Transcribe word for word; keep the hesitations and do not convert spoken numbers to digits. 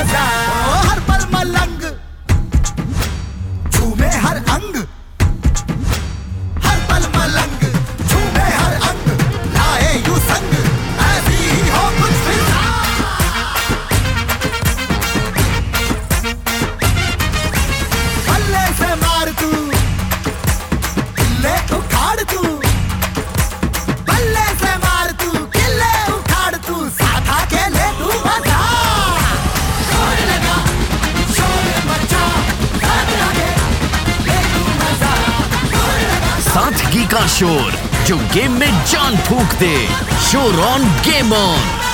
मजा। ओ हर पल मलंग झूमे हर अंग, हर पल मलंग झूमे हर अंग, लाए यूं संग ऐसी ही हो कुछ फिजा। बल्ले से मार तू किल्ले उखाड़ तू, बल्ले से मार तू किल्ले उखाड़ तू, साथ आके ले तू मजा। शोर लगा शोर मचा, साथ आके ले तू मजा। शोर लगा सादगी का शोर जो गेम में जान फूंक दे। शोर ऑन गेम ऑन।